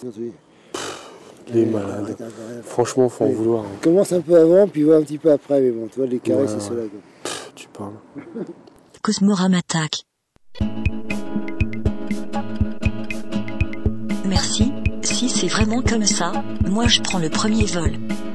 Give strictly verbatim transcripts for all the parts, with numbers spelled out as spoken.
Il est malade. Franchement, faut en oui. vouloir. Hein. Commence un peu avant, puis va un petit peu après, mais bon, tu vois, les carrés, ouais, c'est cela. Pff, tu parles. Cosmoramattaque. Merci, si c'est vraiment comme ça, moi je prends le premier vol.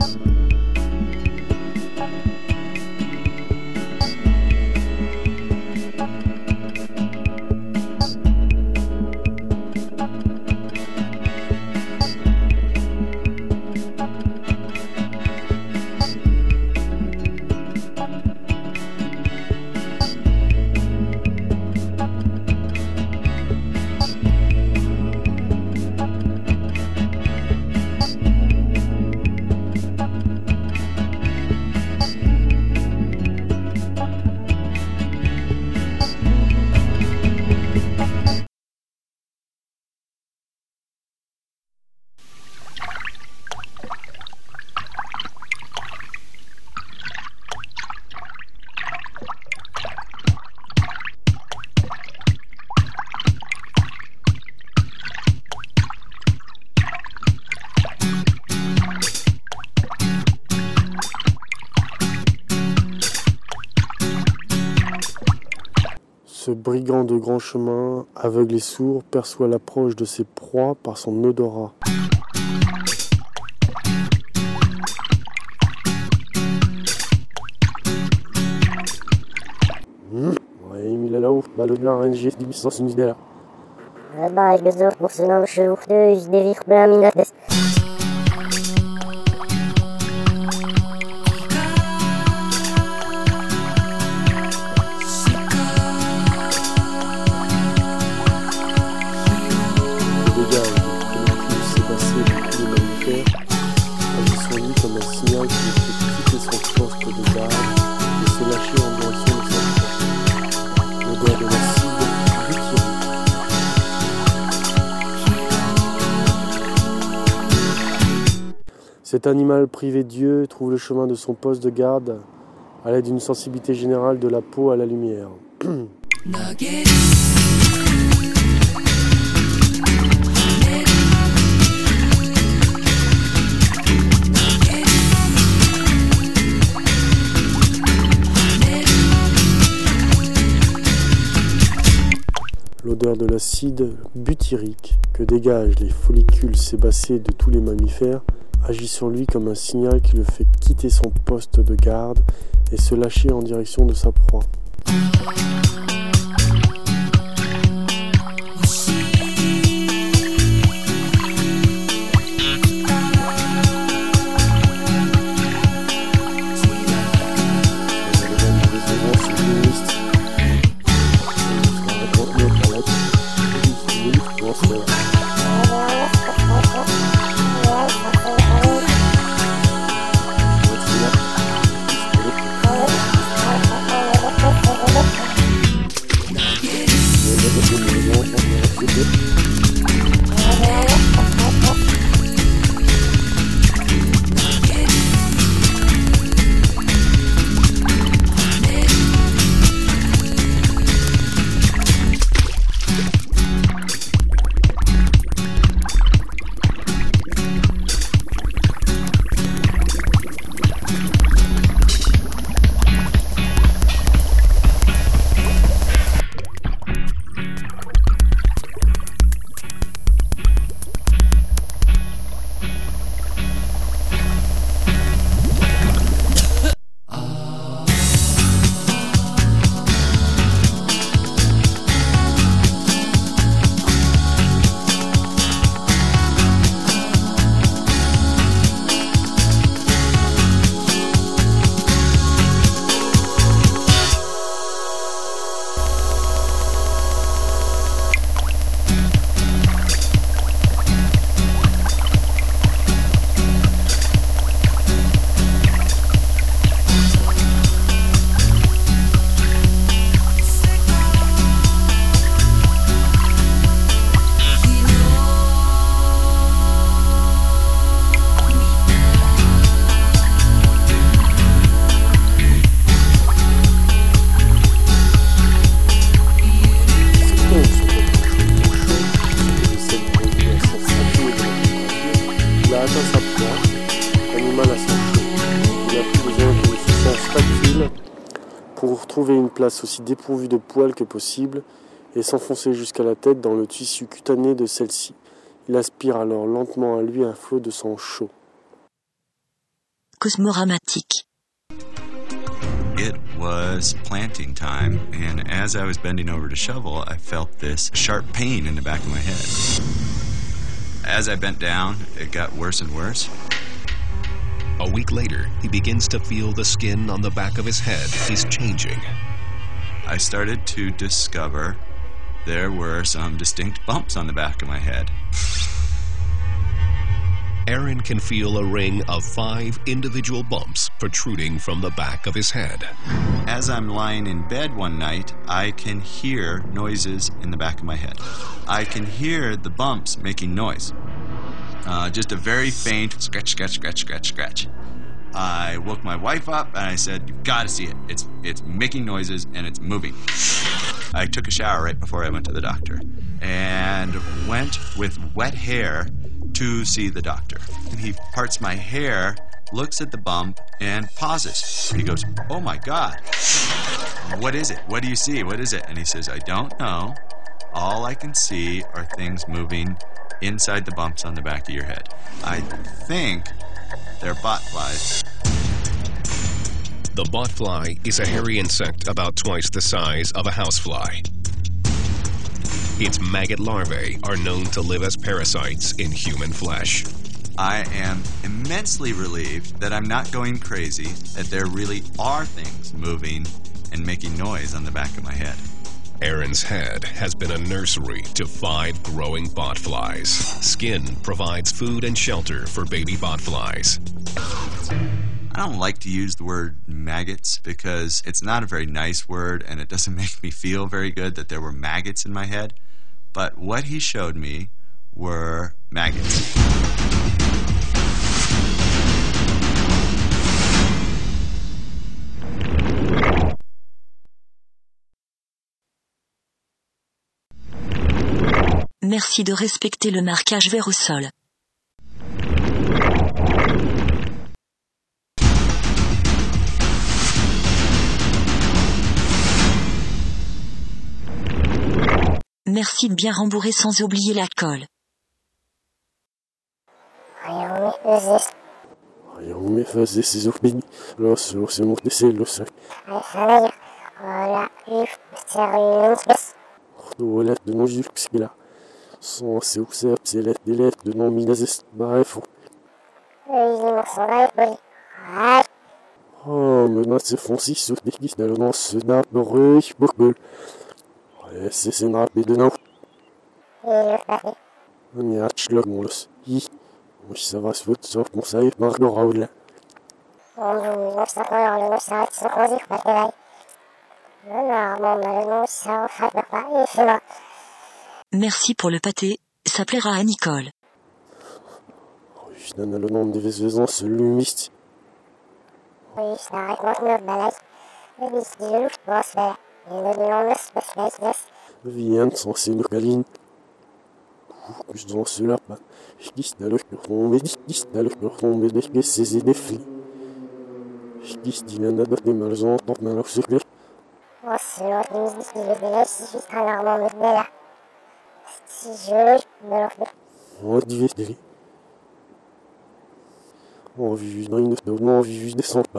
Ce brigand de grand chemin, aveugle et sourd, perçoit l'approche de ses proies par son odorat. Mmh. Ouais, il est là-haut. Bah, le blanc, R N G, dix sans une idée là. Bah, ich besuche pour ce nom, je suis des vies blancs, minates. Cet animal privé de Dieu trouve le chemin de son poste de garde à l'aide d'une sensibilité générale de la peau à la lumière. L'odeur de l'acide butyrique que dégagent les follicules sébacés de tous les mammifères agit sur lui comme un signal qui le fait quitter son poste de garde et se lâcher en direction de sa proie. place aussi dépourvue de poils que possible et s'enfoncer jusqu'à la tête dans le tissu cutané de celle-ci. Il aspire alors lentement à lui un flot de sang chaud. Cosmoramatique. It was planting time, and as I was bending over to shovel, I felt this sharp pain in the back of my head. As I bent down, it got worse and worse. A week later, he begins to feel the skin on the back of his head is changing. I started to discover there were some distinct bumps on the back of my head. Aaron can feel a ring of five individual bumps protruding from the back of his head. As I'm lying in bed one night, I can hear noises in the back of my head. I can hear the bumps making noise. Uh, just a very faint scratch, scratch, scratch, scratch, scratch. I woke my wife up and I said, "You've got to see it. It's it's making noises and it's moving." I took a shower right before I went to the doctor and went with wet hair to see the doctor. And he parts my hair, looks at the bump, and pauses. He goes, "Oh my God, what is it? What do you see? What is it?" And he says, "I don't know. All I can see are things moving inside the bumps on the back of your head. I think they're botflies." The botfly is a hairy insect about twice the size of a housefly. Its maggot larvae are known to live as parasites in human flesh. I am immensely relieved that I'm not going crazy, that there really are things moving and making noise on the back of my head. Aaron's head has been a nursery to five growing botflies. Skin provides food and shelter for baby botflies. I don't like to use the word maggots because it's not a very nice word and it doesn't make me feel very good that there were maggots in my head. But what he showed me were maggots. Merci de respecter le marquage vert au sol. Merci de bien rembourrer sans oublier la colle. Ayong fazer esses opiniões, los los emotece los Voilà de non jux là. Sans c'est où c'est c'est les délais de non minas bref. Oh, mais non, c'est foncé sur des guises dans le nom ce d'arbre beaucoup. Ouais, c'est c'est rapide de non. On y a chlog mon los. Hi. Moi ça va se foutre sur mon saïf par le raoul. Merci pour le pâté, ça plaira à Nicole. Je donne le nom des vaisons, ce lumiste. Viens sans ces localines. Je dans cela, je dis à l'heure que on me dit, je dis à l'heure que on me dit que c'est des filles. Je dis qu'il y en a des malzons, tant mal au secret. On dit des on vit juste dans une on vit juste des centrales.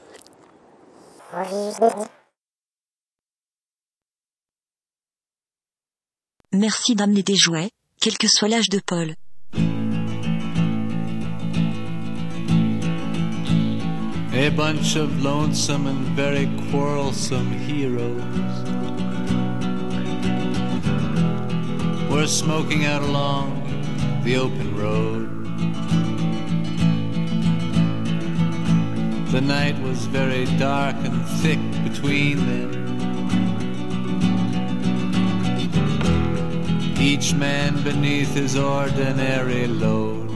Merci d'amener des jouets, quel que soit l'âge de Paul. A bunch of lonesome and very quarrelsome heroes were smoking out along the open road. The night was very dark and thick between them. Each man beneath his ordinary load.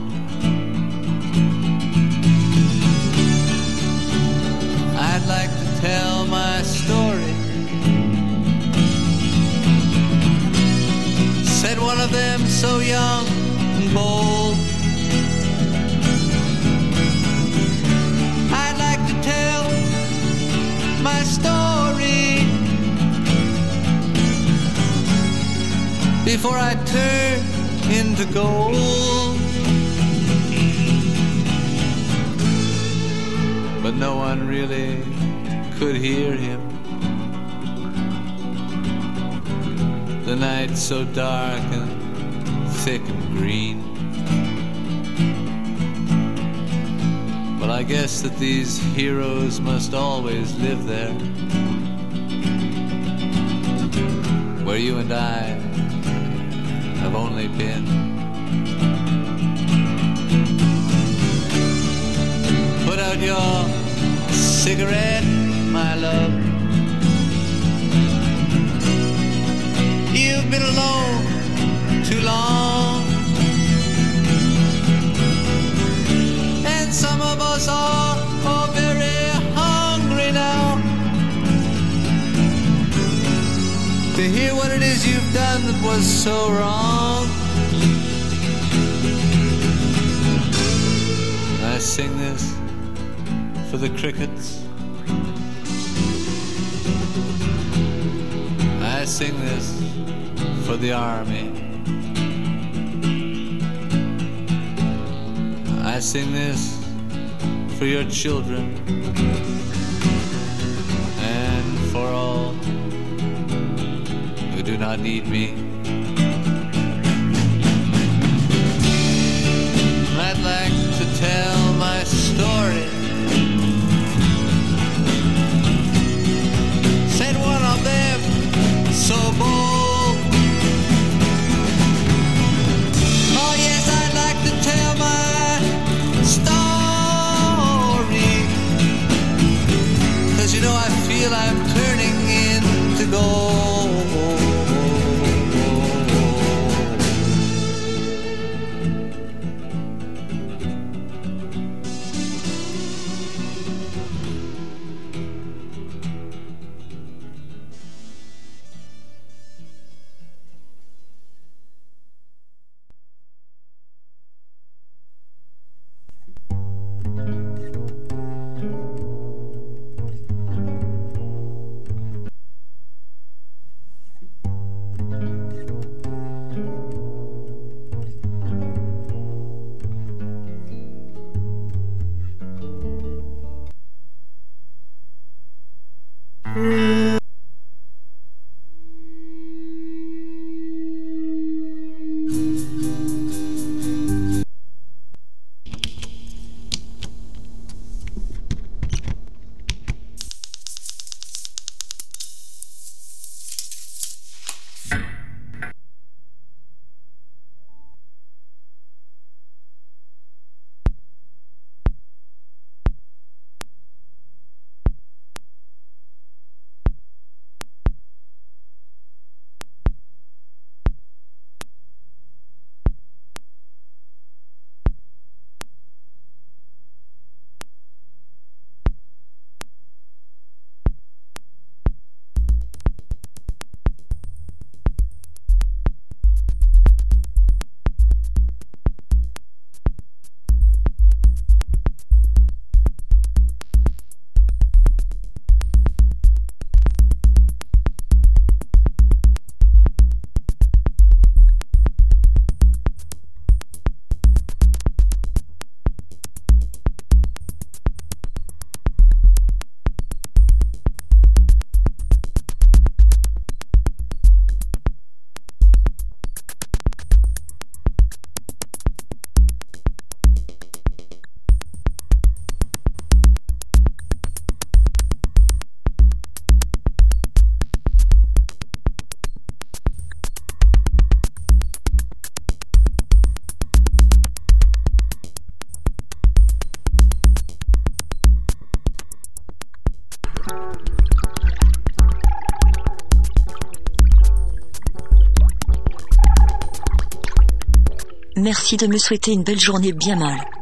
I'd like to tell my story, said one of them so young and bold. I'd like to tell my story before I turn into gold. But no one really could hear him. The night's so dark and thick and green. Well, I guess that these heroes must always live there, where you and I have only been. Put out your cigarette, my love. You've been alone too long, and some of us are, are very hungry now to hear what it is you've done that was so wrong. I sing this for the crickets. I sing this for the army. I sing this for your children and for all who do not need me. I'd like to tell my story. Said one of them so bold. Oh yes, I'd like to tell my story, 'cause you know I feel I'm turning into gold. Merci de me souhaiter une belle journée bien molle.